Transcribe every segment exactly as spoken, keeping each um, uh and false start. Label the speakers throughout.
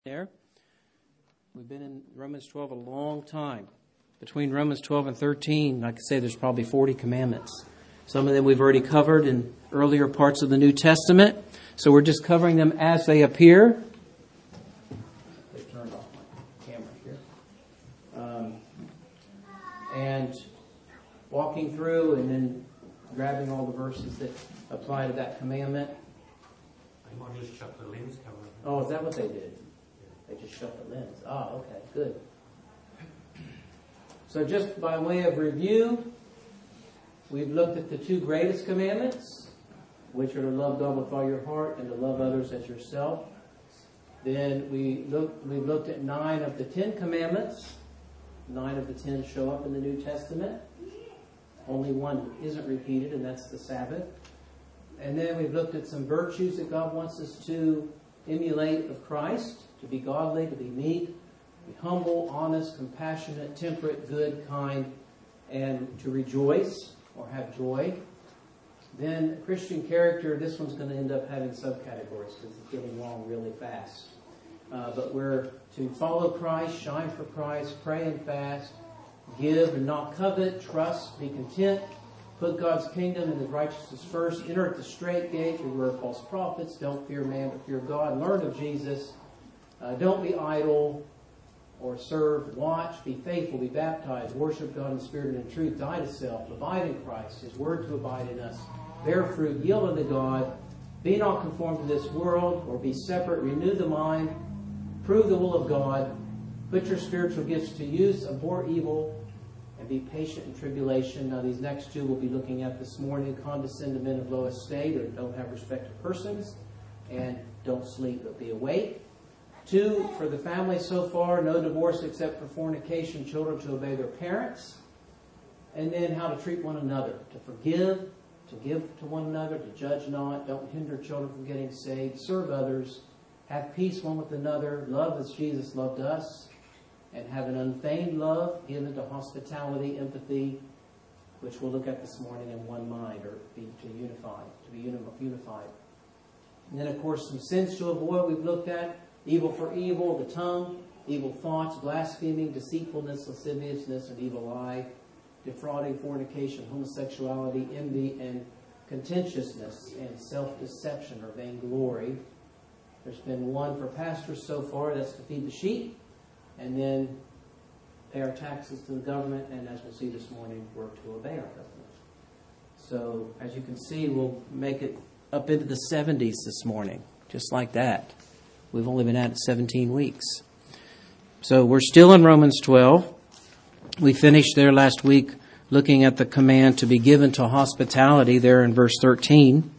Speaker 1: There. We've been in Romans twelve a long time. Between Romans twelve and thirteen, I could say there's probably forty commandments. Some of them we've already covered in earlier parts of the New Testament. So we're just covering them as they appear. They turned off my camera here. Um, and walking through and then grabbing all the verses that apply to that commandment.
Speaker 2: I might just shut the lens cover.
Speaker 1: Oh, is that what they did? They just shut the lens. Ah, okay, good. So just by way of review, we've looked at the two greatest commandments, which are to love God with all your heart and to love others as yourself. Then we looked, we've looked at nine of the Ten Commandments. Nine of the ten show up in the New Testament. Only one isn't repeated, and that's the Sabbath. And then we've looked at some virtues that God wants us to emulate of Christ. To be godly, to be meek, be humble, honest, compassionate, temperate, good, kind, and to rejoice or have joy. Then Christian character, this one's going to end up having subcategories because it's getting long really fast. Uh, but we're to follow Christ, shine for Christ, pray and fast, give and not covet, trust, be content, put God's kingdom and His righteousness first, enter at the straight gate, beware false prophets, don't fear man but fear God, learn of Jesus. Uh, don't be idle or serve. Watch. Be faithful. Be baptized. Worship God in spirit and in truth. Die to self. Abide in Christ. His word to abide in us. Bear fruit. Yield unto God. Be not conformed to this world or be separate. Renew the mind. Prove the will of God. Put your spiritual gifts to use. Abhor evil. And be patient in tribulation. Now these next two we'll be looking at this morning. Condescend to men of low estate or don't have respect to persons. And don't sleep but be awake. Two, for the family so far, no divorce except for fornication, children to obey their parents. And then how to treat one another, to forgive, to give to one another, to judge not, don't hinder children from getting saved, serve others, have peace one with another, love as Jesus loved us, and have an unfeigned love given to hospitality, empathy, which we'll look at this morning in one mind, or be to unify, to be unified. And then, of course, some sins to avoid we've looked at. Evil for evil, the tongue, evil thoughts, blaspheming, deceitfulness, lasciviousness, and evil eye, defrauding, fornication, homosexuality, envy, and contentiousness, and self-deception or vainglory. There's been one for pastors so far, that's to feed the sheep, and then pay our taxes to the government, and as we'll see this morning, work to obey our government. So, as you can see, we'll make it up into the seventies this morning, just like that. We've only been at it seventeen weeks. So we're still in Romans twelve. We finished there last week looking at the command to be given to hospitality there in verse thirteen.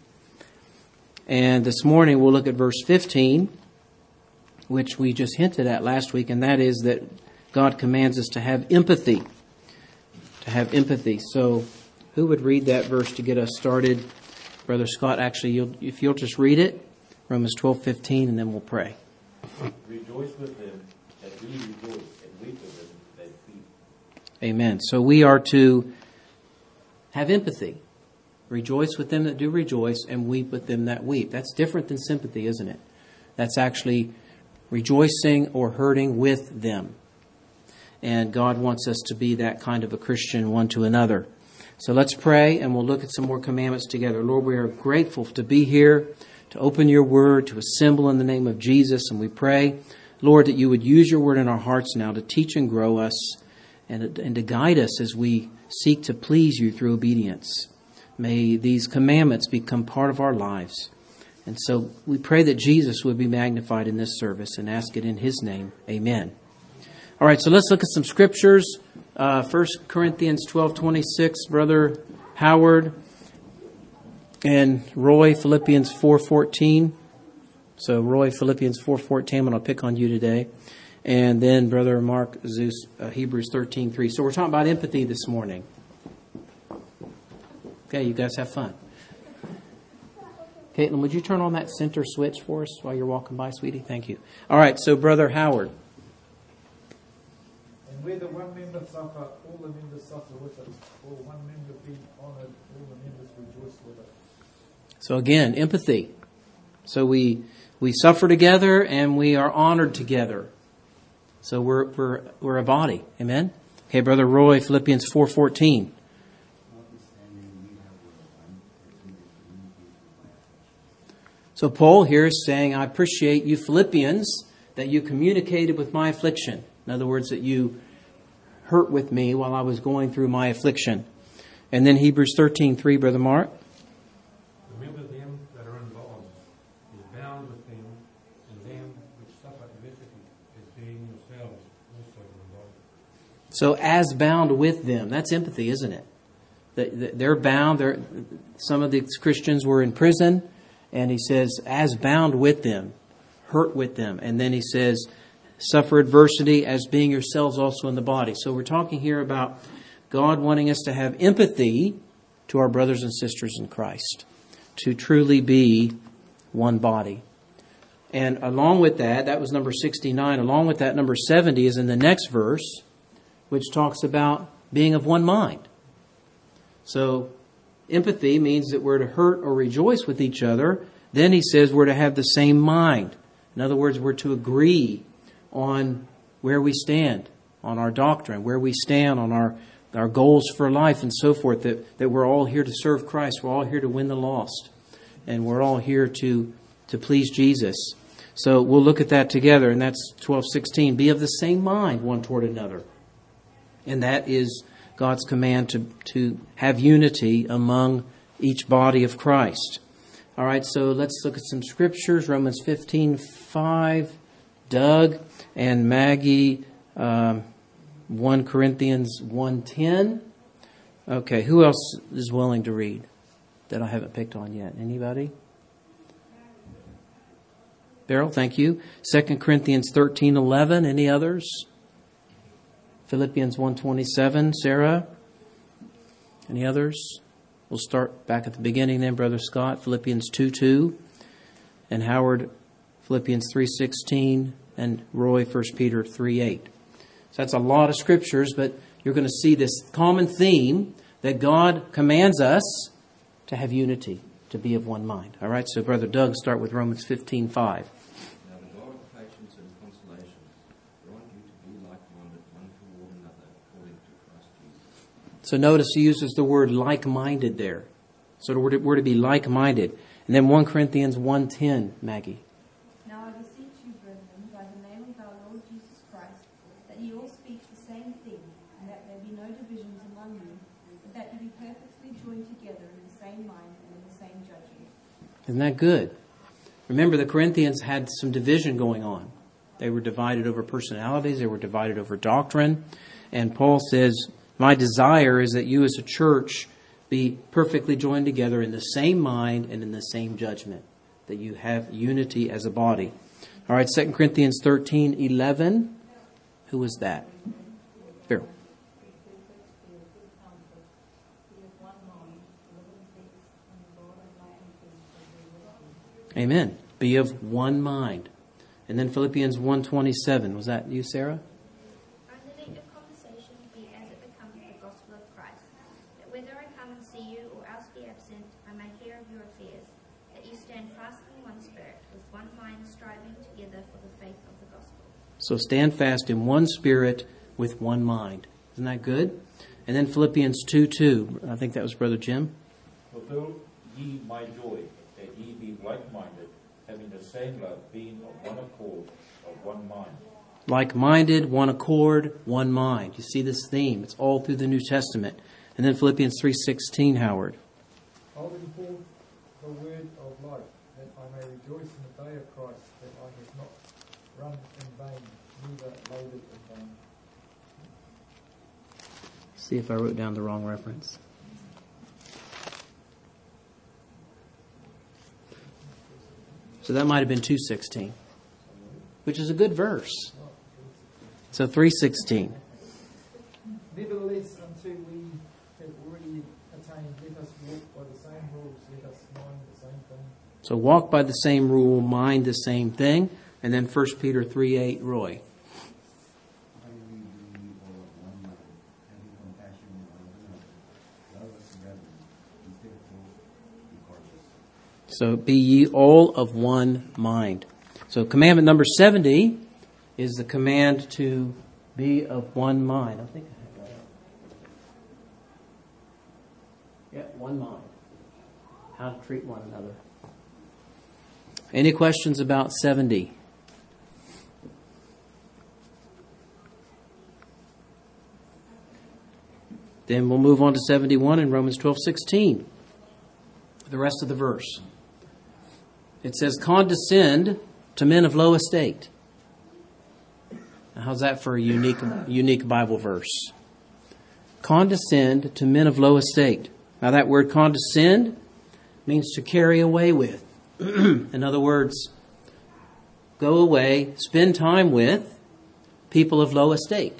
Speaker 1: And this morning we'll look at verse fifteen, which we just hinted at last week, and that is that God commands us to have empathy. To have empathy. So who would read that verse to get us started? Brother Scott, actually, you'll, if you'll just read it. Romans twelve fifteen, and then we'll pray.
Speaker 3: Rejoice with them that do rejoice, and weep with them that weep.
Speaker 1: Amen. So we are to have empathy. Rejoice with them that do rejoice, and weep with them that weep. That's different than sympathy, isn't it? That's actually rejoicing or hurting with them. And God wants us to be that kind of a Christian one to another. So let's pray, and we'll look at some more commandments together. Lord, we are grateful to be here, to open your word, to assemble in the name of Jesus. And we pray, Lord, that you would use your word in our hearts now to teach and grow us and, and to guide us as we seek to please you through obedience. May these commandments become part of our lives. And so we pray that Jesus would be magnified in this service and ask it in his name. Amen. All right, so let's look at some scriptures. Uh, First Corinthians twelve twenty-six, Brother Howard. And Roy, Philippians four fourteen. So Roy, Philippians four fourteen. I'm going to pick on you today. And then Brother Mark Zeus, uh, Hebrews thirteen three. So we're talking about empathy this morning. Okay, you guys have fun. Caitlin, would you turn on that center switch for us while you're walking by, sweetie? Thank you. All right, so Brother Howard.
Speaker 4: And where the one member suffer, all the members suffer with it. Or one member be honored, all the members rejoice with it.
Speaker 1: So again, empathy. So we we suffer together and we are honored together. So we're we're we're a body. Amen. Okay, Brother Roy, Philippians four fourteen. So Paul here is saying, I appreciate you Philippians that you communicated with my affliction. In other words, that you hurt with me while I was going through my affliction. And then Hebrews thirteen three, Brother Mark.
Speaker 2: Remember them that are in bonds, is bound with them, and them which suffer adversity, as being yourselves also in bonds.
Speaker 1: So as bound with them. That's empathy, isn't it? They're bound. They're, some of the Christians were in prison. And he says, as bound with them, hurt with them. And then he says, suffer adversity as being yourselves also in the body. So we're talking here about God wanting us to have empathy to our brothers and sisters in Christ, to truly be one body. And along with that, that was number sixty-nine. Along with that, number seventy is in the next verse, which talks about being of one mind. So empathy means that we're to hurt or rejoice with each other. Then he says we're to have the same mind. In other words, we're to agree on where we stand, on our doctrine, where we stand on our, our goals for life and so forth, that, that we're all here to serve Christ. We're all here to win the lost. And we're all here to, to please Jesus. So we'll look at that together, and that's twelve sixteen. Be of the same mind one toward another. And that is God's command to, to have unity among each body of Christ. All right, so let's look at some scriptures. Romans fifteen five, Doug and Maggie, um, First Corinthians one ten. Okay, who else is willing to read that I haven't picked on yet? Anybody? Beryl, thank you. Second Corinthians thirteen eleven. Any others? Philippians one twenty-seven. Sarah? Any others? We'll start back at the beginning then, Brother Scott. Philippians two two. And Howard, Philippians three sixteen. And Roy, First Peter three eight. So that's a lot of scriptures, but you're going to see this common theme that God commands us to have unity, to be of one mind. All right, so Brother Doug, start with Romans fifteen five.
Speaker 5: Now the God of patience and consolation grant you to be like-minded one toward another according to Christ Jesus.
Speaker 1: So notice he uses the word like-minded there. So we're to, we're to be like-minded. And then First Corinthians one ten, Maggie.
Speaker 6: Now I beseech you, brethren, by the name of our Lord Jesus Christ, that ye all speak the same thing, and that there be no divisions among you, but that ye be perfectly joined together in the same mind and in the same judgment.
Speaker 1: Isn't that good? Remember, the Corinthians had some division going on. They were divided over personalities. They were divided over doctrine. And Paul says, my desire is that you as a church be perfectly joined together in the same mind and in the same judgment, that you have unity as a body. All right, Second Corinthians thirteen eleven. Who was that? Beryl. Amen. Be of one mind. And then Philippians one twenty-seven. Was that you, Sarah?
Speaker 7: Only your conversation be as it becomes the gospel of Christ, that whether I come and see you or else be absent, I may hear of your affairs, that you stand fast in one spirit, with one mind striving together for the faith of the gospel.
Speaker 1: So stand fast in one spirit with one mind. Isn't that good? And then Philippians two two. I think that was Brother Jim.
Speaker 3: Fulfill ye my joy, that ye be like-minded, having the same love, being of one accord, of one mind.
Speaker 1: Like-minded, one accord, one mind. You see this theme. It's all through the New Testament. And then Philippians three sixteen, Howard.
Speaker 4: Holding forth the word of life, that I may rejoice in the day of Christ, that I have not run in vain, neither laboured in vain.
Speaker 1: See if I wrote down the wrong reference. So that might have been two sixteen, which is a good verse. So three sixteen.
Speaker 4: Nevertheless, until we have already attained, let us walk by the same rules, let us mind the same thing.
Speaker 1: So walk by the same rule, mind the same thing. And then First Peter three eight, Roy. So be ye all of one mind. So commandment number seventy is the command to be of one mind. I think I have that. Yeah, one mind. How to treat one another. Any questions about seventy? Then we'll move on to seventy-one in Romans twelve sixteen. The rest of the verse. It says, condescend to men of low estate. Now, how's that for a unique, unique Bible verse? Condescend to men of low estate. Now that word condescend means to carry away with. In other words, go away, spend time with people of low estate.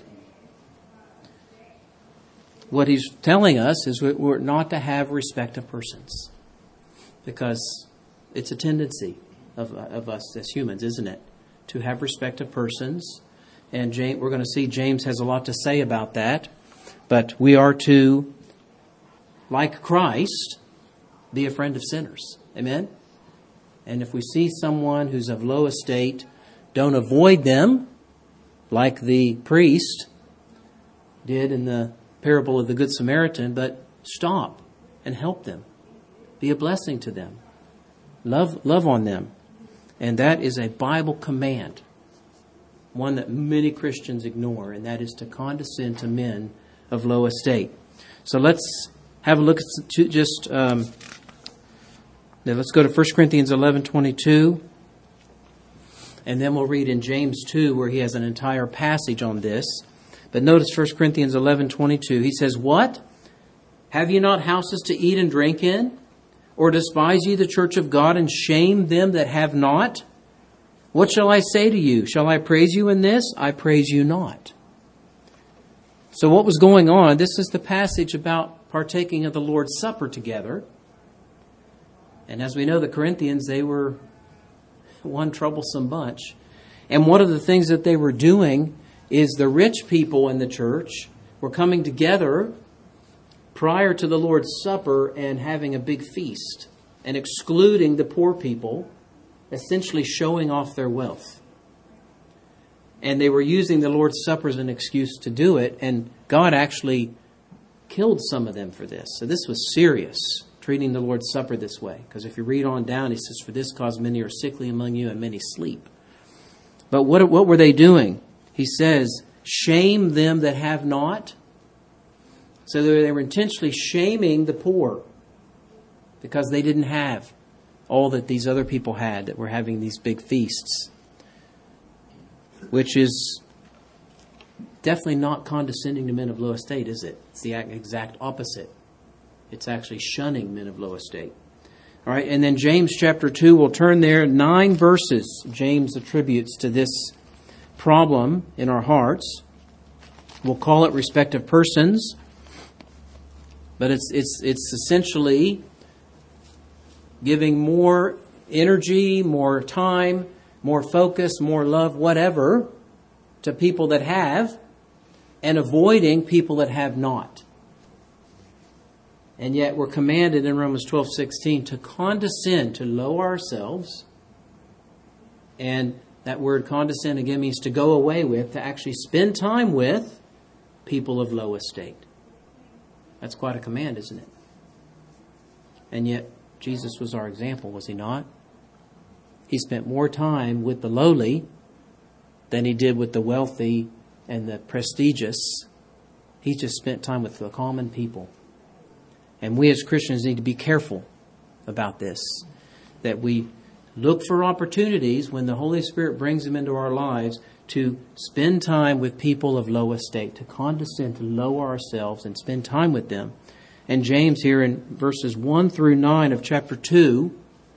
Speaker 1: What he's telling us is we're not to have respect of persons, because it's a tendency of, of us as humans, isn't it, to have respect of persons. And James, we're going to see James has a lot to say about that. But we are to, like Christ, be a friend of sinners. Amen? And if we see someone who's of low estate, don't avoid them like the priest did in the parable of the Good Samaritan, but stop and help them. Be a blessing to them. Love, love on them. And that is a Bible command, one that many Christians ignore, and that is to condescend to men of low estate. So let's have a look at just, um, now let's go to First Corinthians eleven twenty-two, and then we'll read in James two, where he has an entire passage on this. But notice First Corinthians eleven twenty-two. He says, what? Have you not houses to eat and drink in? Or despise ye the church of God and shame them that have not? What shall I say to you? Shall I praise you in this? I praise you not. So what was going on? This is the passage about partaking of the Lord's Supper together. And as we know, the Corinthians, they were one troublesome bunch. And one of the things that they were doing is the rich people in the church were coming together prior to the Lord's Supper and having a big feast and excluding the poor people, essentially showing off their wealth. And they were using the Lord's Supper as an excuse to do it, and God actually killed some of them for this. So this was serious, treating the Lord's Supper this way. Because if you read on down, he says, for this cause many are sickly among you and many sleep. But what, what were they doing? He says, shame them that have not. So they were intentionally shaming the poor because they didn't have all that these other people had that were having these big feasts, which is definitely not condescending to men of low estate, is it? It's the exact opposite. It's actually shunning men of low estate. All right, and then James chapter two, we'll turn there. Nine verses James attributes to this problem in our hearts. We'll call it respect of persons. But it's it's it's essentially giving more energy, more time, more focus, more love, whatever, to people that have, and avoiding people that have not. And yet we're commanded in Romans twelve sixteen to condescend, to lower ourselves. And that word condescend again means to go away with, to actually spend time with people of low estate. That's quite a command, isn't it? And yet, Jesus was our example, was he not? He spent more time with the lowly than he did with the wealthy and the prestigious. He just spent time with the common people. And we as Christians need to be careful about this, that we look for opportunities when the Holy Spirit brings them into our lives to spend time with people of low estate, to condescend, to lower ourselves and spend time with them. And James here in verses one through nine of chapter two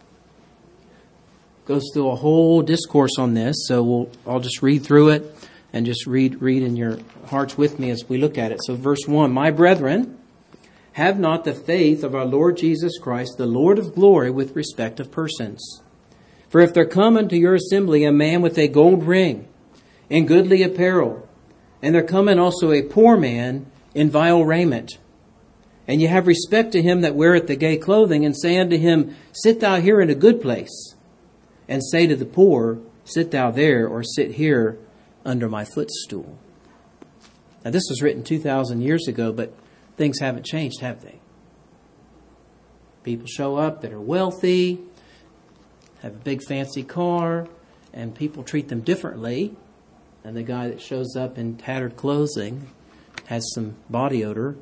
Speaker 1: goes through a whole discourse on this. So we'll, I'll just read through it and just read, read in your hearts with me as we look at it. So verse one, my brethren, have not the faith of our Lord Jesus Christ, the Lord of glory, with respect of persons. For if there come unto your assembly a man with a gold ring, in goodly apparel, and there come in also a poor man in vile raiment, and ye have respect to him that weareth the gay clothing, and say unto him, sit thou here in a good place, and say to the poor, Sit thou there, or sit here under my footstool. Now, this was written two thousand years ago, but things haven't changed, have they? People show up that are wealthy, have a big fancy car, and people treat them differently than the guy that shows up in tattered clothing, has some body odor.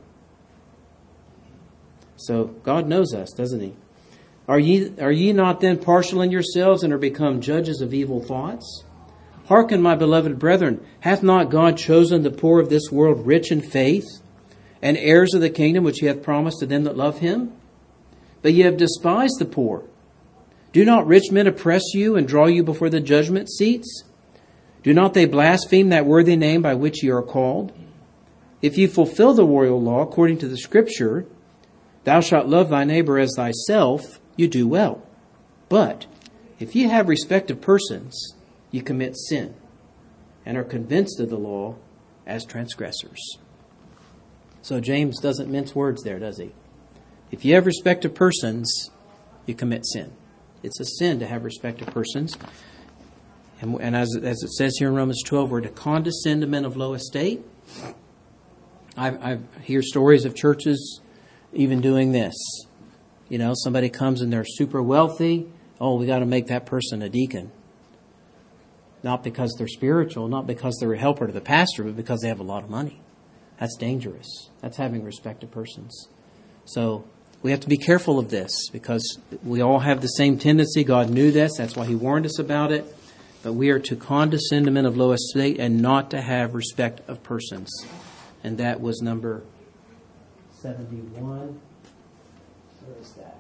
Speaker 1: So God knows us, doesn't He? Are ye, are ye not then partial in yourselves and are become judges of evil thoughts? Hearken, my beloved brethren, hath not God chosen the poor of this world rich in faith, and heirs of the kingdom which He hath promised to them that love Him? But ye have despised the poor. Do not rich men oppress you and draw you before the judgment seats? Do not they blaspheme that worthy name by which ye are called? If ye fulfill the royal law according to the Scripture, thou shalt love thy neighbor as thyself, you do well. But if ye have respect of persons, ye commit sin, and are convinced of the law as transgressors. So James doesn't mince words there, does he? If you have respect of persons, you commit sin. It's a sin to have respect of persons. And, and as, as it says here in Romans twelve, we're to condescend to men of low estate. I, I hear stories of churches even doing this. You know, somebody comes and they're super wealthy. Oh, we got to make that person a deacon. Not because they're spiritual, not because they're a helper to the pastor, but because they have a lot of money. That's dangerous. That's having respect to persons. So we have to be careful of this because we all have the same tendency. God knew this. That's why He warned us about it. But we are to condescend to men of low estate and not to have respect of persons. And that was number seventy-one. Where is that?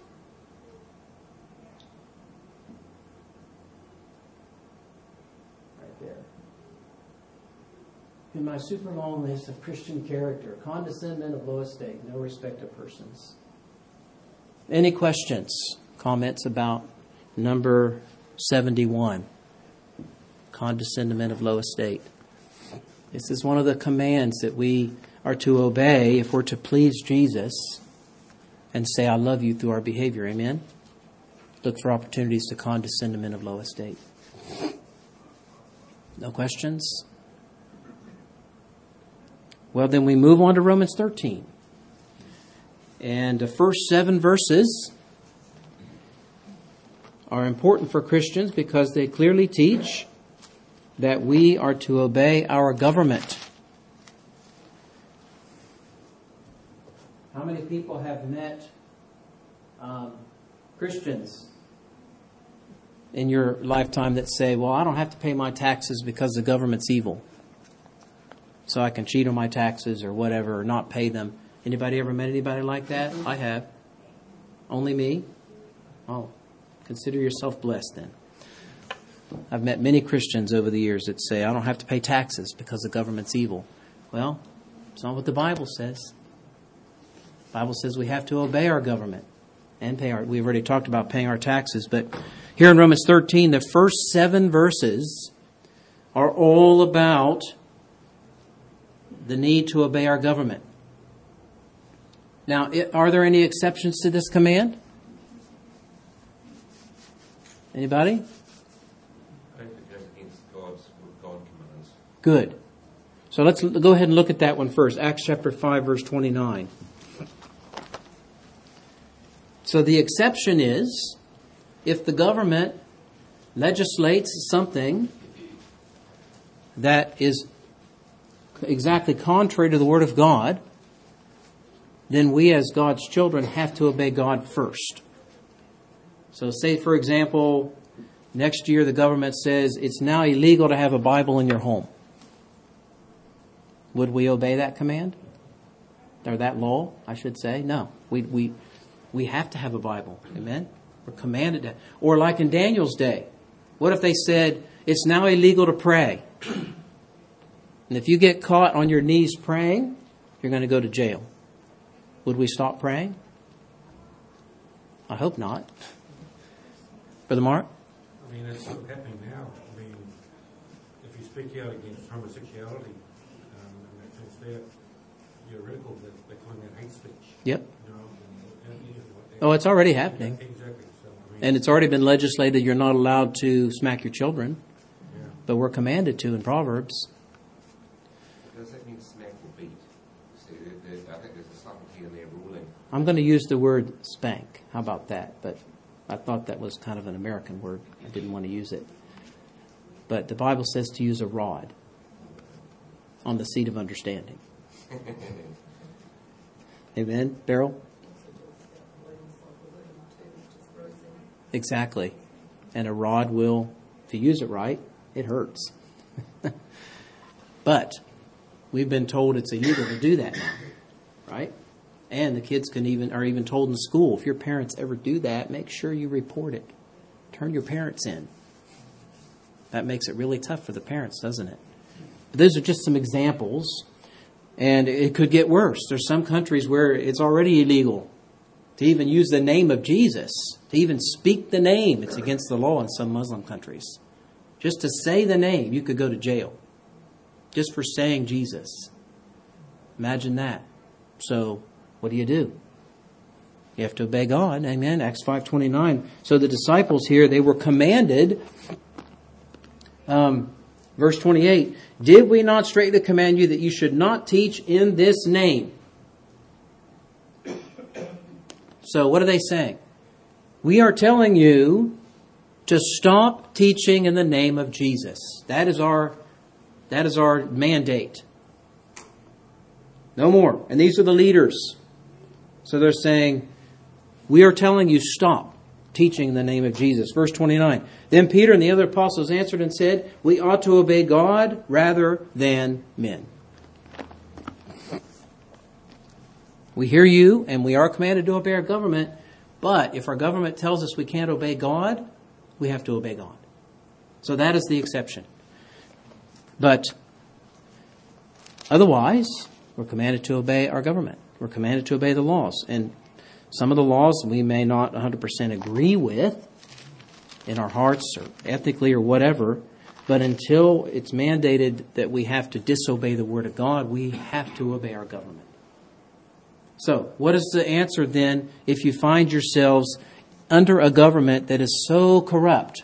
Speaker 1: Right there. In my super long list of Christian character, condescend men of low estate, no respect of persons. Any questions, comments about number seventy-one? Condescend to men of low estate. This is one of the commands that we are to obey if we're to please Jesus and say, I love you through our behavior. Amen? Look for opportunities to condescend to men of low estate. No questions? Well, then we move on to Romans thirteen. And the first seven verses are important for Christians because they clearly teach that we are to obey our government. How many people have met um, Christians in your lifetime that say, well, I don't have to pay my taxes because the government's evil, so I can cheat on my taxes or whatever, or not pay them? Anybody ever met anybody like that? I have. Only me? Oh, consider yourself blessed then. I've met many Christians over the years that say, I don't have to pay taxes because the government's evil. Well, it's not what the Bible says. The Bible says we have to obey our government and pay our... We've already talked about paying our taxes, but here in Romans thirteen, the first seven verses are all about the need to obey our government. Now, are there any exceptions to this command? Anybody? Good. So let's go ahead and look at that one first. Acts chapter five, verse twenty-nine. So the exception is if the government legislates something that is exactly contrary to the Word of God, then we as God's children have to obey God first. So say, for example, next year the government says it's now illegal to have a Bible in your home. Would we obey that command? Or that law, I should say? No. We we we have to have a Bible. Amen? We're commanded to. Or like in Daniel's day, what if they said it's now illegal to pray? And if you get caught on your knees praying, you're going to go to jail. Would we stop praying? I hope not. Brother Mark?
Speaker 2: I mean, it's what's happening now. I mean, if you speak out against homosexuality, um, and that sense there, you're radical, that they're calling that hate speech.
Speaker 1: Yep.
Speaker 2: You know, and, and, you know,
Speaker 1: Oh, it's already happening.
Speaker 2: Exactly. So, I
Speaker 1: And it's already been legislated you're not allowed to smack your children,
Speaker 2: Yeah.
Speaker 1: but we're commanded to in Proverbs.
Speaker 5: Does that mean smack or beat? See, there, there, I think there's a subtlety in their ruling.
Speaker 1: I'm going to use the word spank. How about that? But I thought that was kind of an American word. I didn't want to use it. But the Bible says to use a rod on the seat of understanding. Amen, Beryl? Exactly. And a rod will, if you use it right, it hurts. But we've been told it's illegal to do that now, right? And the kids can even are even told in school, if your parents ever do that, make sure you report it. Turn your parents in. That makes it really tough for the parents, doesn't it? But those are just some examples, and it could get worse. There's some countries where it's already illegal to even use the name of Jesus, to even speak the name. It's against the law in some Muslim countries. Just to say the name, you could go to jail. Just for saying Jesus. Imagine that. So, what do you do? You have to obey God. Amen. Acts five twenty-nine. So the disciples here, they were commanded. Um, verse twenty-eight. Did we not straightly command you that you should not teach in this name? So what are they saying? We are telling you to stop teaching in the name of Jesus. That is our, that is our mandate. No more. And these are the leaders. So they're saying, we are telling you stop teaching in the name of Jesus. Verse twenty-nine. Then Peter and the other apostles answered and said, we ought to obey God rather than men. We hear you, and we are commanded to obey our government, but if our government tells us we can't obey God, we have to obey God. So that is the exception. But otherwise, we're commanded to obey our government. We're commanded to obey the laws. And some of the laws we may not one hundred percent agree with in our hearts or ethically or whatever, but until it's mandated that we have to disobey the Word of God, we have to obey our government. So, what is the answer then if you find yourselves under a government that is so corrupt?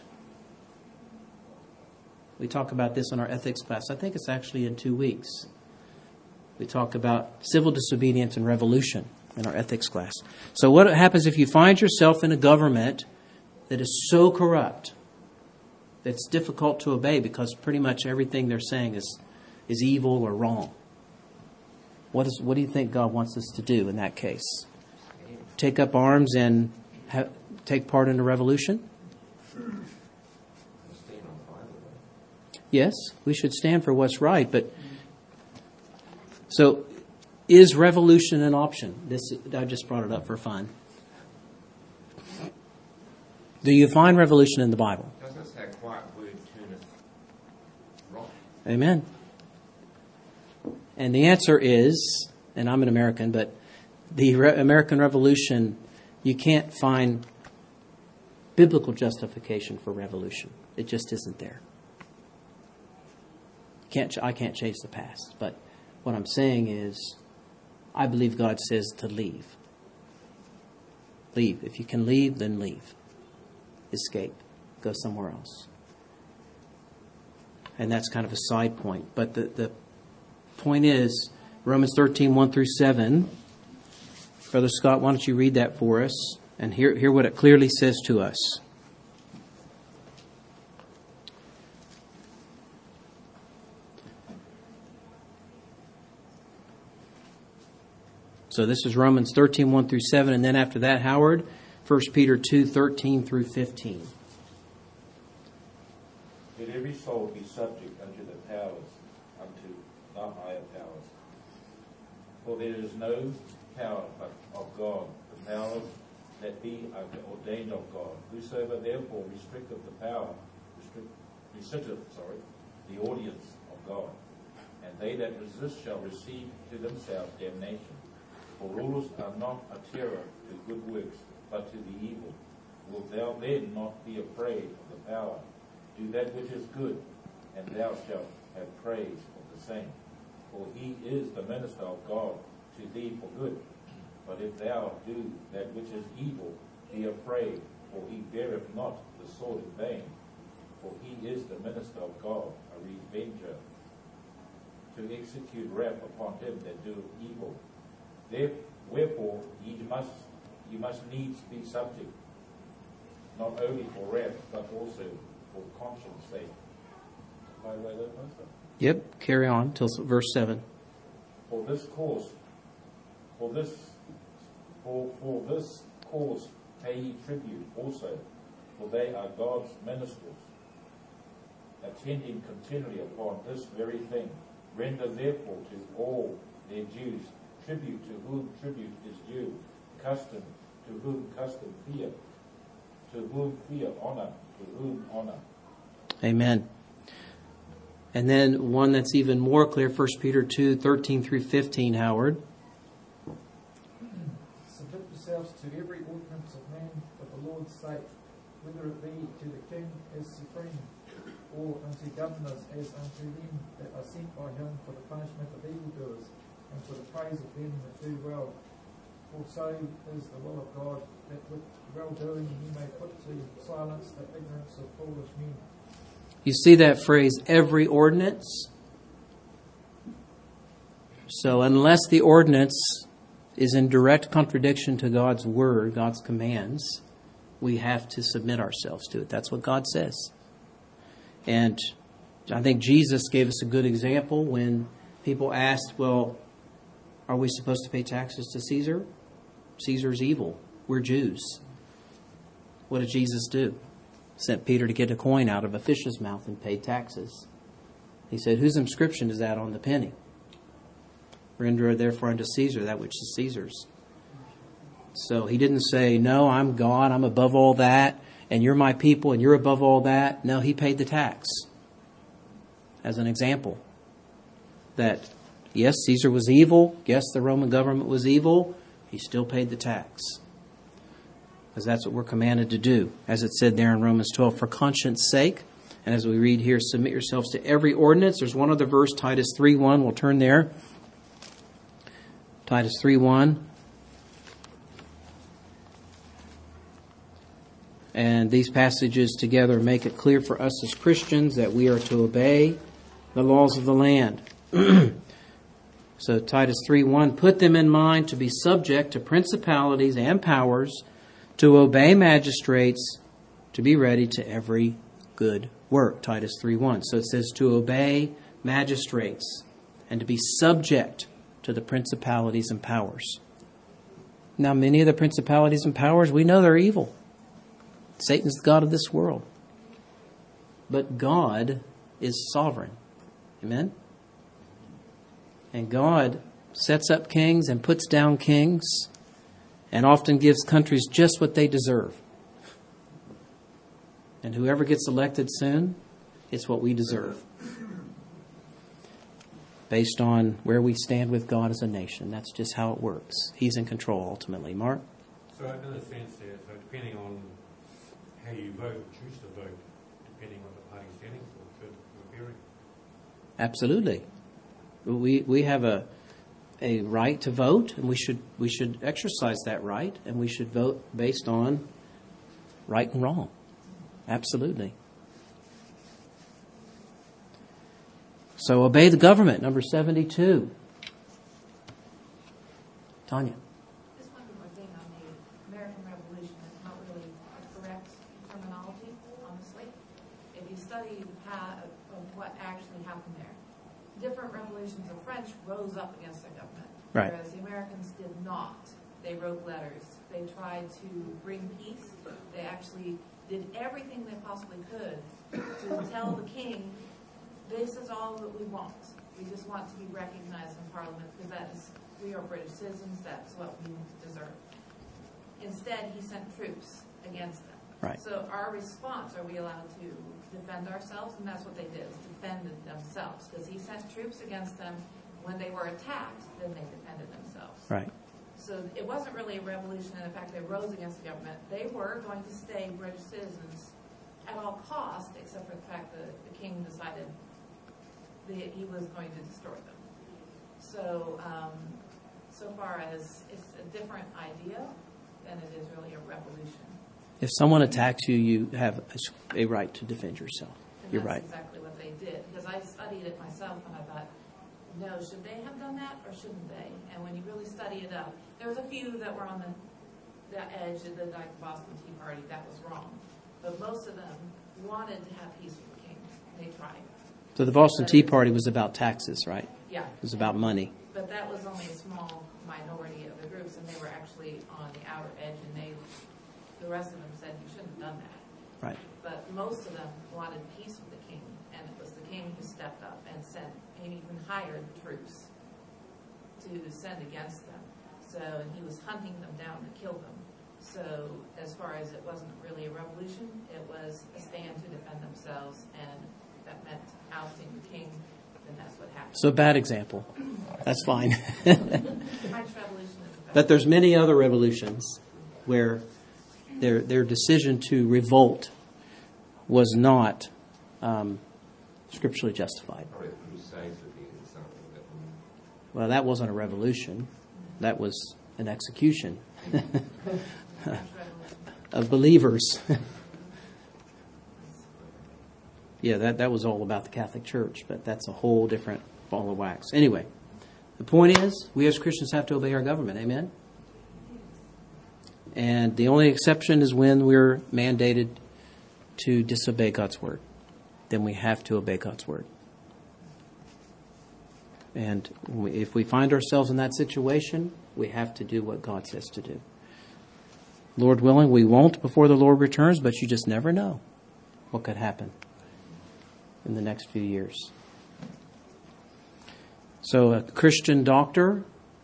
Speaker 1: We talk about this in our ethics class. I think it's actually in two weeks. We talk about civil disobedience and revolution in our ethics class. So what happens if you find yourself in a government that is so corrupt that it's difficult to obey because pretty much everything they're saying is, is evil or wrong? What is what do you think God wants us to do in that case? Take up arms and ha- take part in a revolution? Yes, we should stand for what's right, but so is revolution an option? This I just brought it up for fun. Do you find revolution in the Bible?
Speaker 5: Doesn't say a quiet word turneth wrong.
Speaker 1: Amen. And the answer is, and I'm an American, but the Re- American Revolution, you can't find biblical justification for revolution. It just isn't there. Can't I can't change the past, but what I'm saying is, I believe God says to leave. Leave. If you can leave, then leave. Escape. Go somewhere else. And that's kind of a side point. But the, the point is, Romans thirteen, one through seven. Brother Scott, why don't you read that for us and hear, hear what it clearly says to us. So this is Romans thirteen, one through seven, and then after that, Howard, First Peter two, thirteen through fifteen.
Speaker 3: Let every soul be subject unto the powers, unto the higher powers. For there is no power but of God, the powers that be are ordained of God. Whosoever therefore restricteth the power, restrict, resitteth, sorry, the audience of God. And they that resist shall receive to themselves damnation. For rulers are not a terror to good works, but to the evil. Wilt thou then not be afraid of the power? Do that which is good, and thou shalt have praise of the same. For he is the minister of God to thee for good. But if thou do that which is evil, be afraid, for he beareth not the sword in vain, for he is the minister of God, a revenger, to execute wrath upon him that doeth evil. There- Wherefore ye must ye must needs be subject, not only for wrath, but also for conscience sake. By the way, that master.
Speaker 1: Yep, carry on till verse seven.
Speaker 3: For this cause, for this, for for this cause pay ye tribute also, for they are God's ministers, attending continually upon this very thing. Render therefore to all their dues tribute to whom tribute is due, custom to whom custom, fear to whom fear, honor to whom honor.
Speaker 1: Amen. And then one that's even more clear, First Peter two, thirteen through fifteen, Howard.
Speaker 4: Submit yourselves to every ordinance of man for the Lord's sake, whether it be to the king as supreme, or unto governors as unto them that are sent by him for the punishment of evildoers, and for the praise of them that do well. For so is the will of God, that with well-doing he may put to silence the ignorance of foolish men.
Speaker 1: You see that phrase, every ordinance? So unless the ordinance is in direct contradiction to God's word, God's commands, we have to submit ourselves to it. That's what God says. And I think Jesus gave us a good example when people asked, well, are we supposed to pay taxes to Caesar? Caesar's evil. We're Jews. What did Jesus do? Sent Peter to get a coin out of a fish's mouth and paid taxes. He said, whose inscription is that on the penny? Render therefore unto Caesar that which is Caesar's. So he didn't say, no, I'm God, I'm above all that, and you're my people, and you're above all that. No, he paid the tax. As an example. That, yes, Caesar was evil. Yes, the Roman government was evil. He still paid the tax. Because that's what we're commanded to do. As it said there in Romans twelve, for conscience sake. And as we read here, submit yourselves to every ordinance. There's one other verse, Titus three one. We'll turn there. Titus three one. And these passages together make it clear for us as Christians that we are to obey the laws of the land. So Titus three one, put them in mind to be subject to principalities and powers, to obey magistrates, to be ready to every good work. Titus three one. So it says to obey magistrates and to be subject to the principalities and powers. Now, many of the principalities and powers, we know they're evil. Satan's the god of this world. But God is sovereign. Amen? And God sets up kings and puts down kings and often gives countries just what they deserve. And whoever gets elected soon, it's what we deserve. Based on where we stand with God as a nation. That's just how it works. He's in control ultimately. Mark?
Speaker 2: So in a sense there, so depending on how you vote, choose to vote, depending on the party standing for, should be vary.
Speaker 1: Absolutely. We we have a a right to vote, and we should we should exercise that right, and we should vote based on right and wrong. Absolutely. So obey the government, number seventy-two. Tanya.
Speaker 8: Just one more thing on the American Revolution. It's not really a correct terminology, honestly. If you study the path of what actually happened there, different revolutions, the French rose up against their government,
Speaker 1: Right.
Speaker 8: whereas the Americans did not. They wrote letters. They tried to bring peace. They actually did everything they possibly could to tell the king, this is all that we want. We just want to be recognized in Parliament because that is, we are British citizens. That's what we deserve. Instead, he sent troops against them.
Speaker 1: Right.
Speaker 8: So our response, are we allowed to defend ourselves? And that's what they did, is defended themselves. Because he sent troops against them. When they were attacked, then they defended themselves.
Speaker 1: Right.
Speaker 8: So it wasn't really a revolution in the fact they rose against the government. They were going to stay British citizens at all costs, except for the fact that the king decided that he was going to destroy them. So, um, so far as it's a different idea than it is really a revolution.
Speaker 1: If someone attacks you, you have a, a right to defend yourself.
Speaker 8: And
Speaker 1: You're
Speaker 8: that's
Speaker 1: right.
Speaker 8: exactly what they did. Because I studied it myself and I thought, no, should they have done that or shouldn't they? And when you really study it up, there was a few that were on the, the edge of the like Boston Tea Party. That was wrong. But most of them wanted to have peace with the king. They tried.
Speaker 1: So the Boston Tea Party was about taxes, right?
Speaker 8: Yeah.
Speaker 1: It was about money.
Speaker 8: But that was only a small minority of the groups, and they were actually on the outer edge, and they, the rest of them said you shouldn't have done that.
Speaker 1: Right.
Speaker 8: But most of them wanted peace with the king, and it was the king who stepped up and sent, and even hired troops to send against them. So, and he was hunting them down to kill them. So, as far as it wasn't really a revolution, it was a stand to defend themselves, and that meant ousting the king. And that's what happened.
Speaker 1: So a bad example. That's fine.
Speaker 8: French Revolution is a bad
Speaker 1: But there's many other revolutions where their their decision to revolt was not um, scripturally justified.
Speaker 9: Probably the Crusades would be an example of it.
Speaker 1: Well, that wasn't a revolution. That was an execution
Speaker 8: French Revolution.
Speaker 1: of believers. Yeah, that, that was all about the Catholic Church, but that's a whole different ball of wax. Anyway, the point is, we as Christians have to obey our government. Amen? And the only exception is when we're mandated to disobey God's word. Then we have to obey God's word. And we, if we find ourselves in that situation, we have to do what God says to do. Lord willing, we won't before the Lord returns, but you just never know what could happen in the next few years. So a Christian doctor,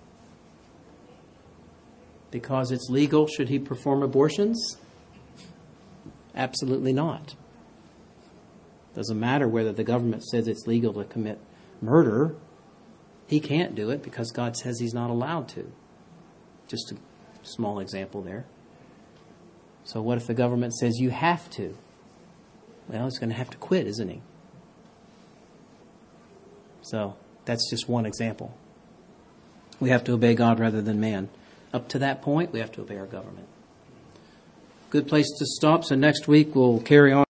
Speaker 1: because it's legal, should he perform abortions? Absolutely not. Doesn't matter whether the government says it's legal to commit murder. He can't do it because God says he's not allowed to. Just a small example there. So what if the government says you have to? Well, he's going to have to quit, isn't he? So that's just one example. We have to obey God rather than man. Up to that point, we have to obey our government. Good place to stop. So next week we'll carry on.